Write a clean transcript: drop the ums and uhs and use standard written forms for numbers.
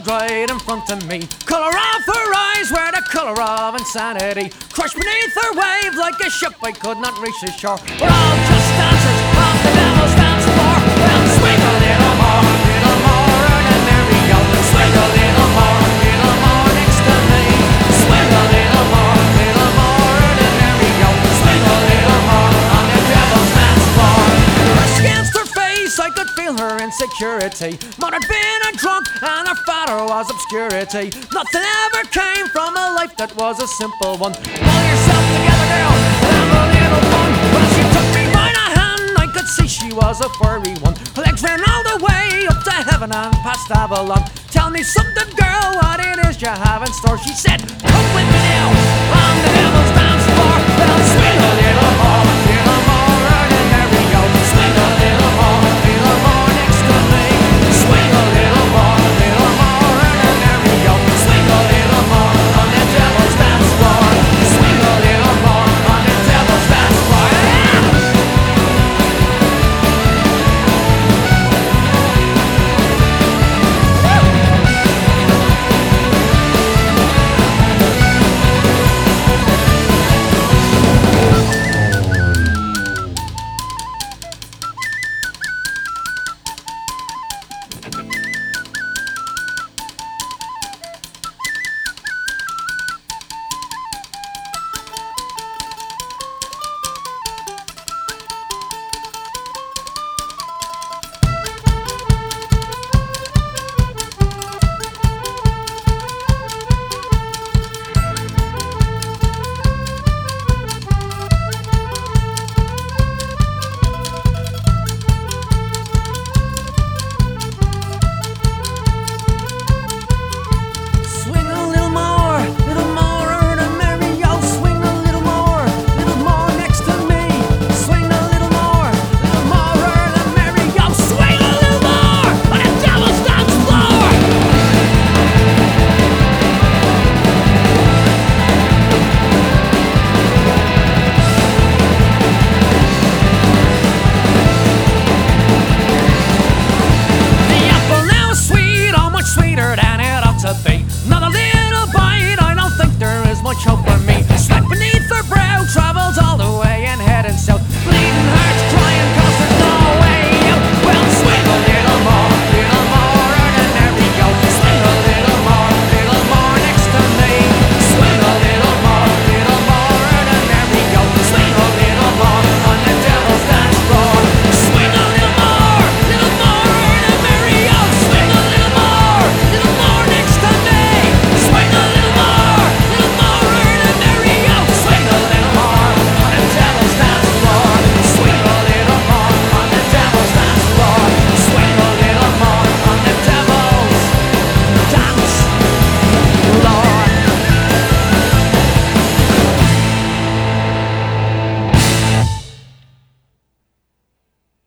stood right in front of me. Colour of her eyes were the colour of insanity. Crushed beneath her wave like a ship I could not reach the shore. We're all just dancers on the devil's dance floor. Well, swing a little more and then there we go. Swing a little more next to me. Swing a little more and then there we go. Swing a little more on the devil's dance floor. Brushed against her face, I could feel her insecurity. Mother had been a drunk and her father was obscurity. Nothing ever came from a life that was a simple one. Pull yourself together, girl, and have a little fun. Well, she took me by the hand, I could see she was a furry one. Her legs ran all the way up to heaven and past Avalon. Tell me something, girl, what it is you have in store. She said, come with me now, on the devil's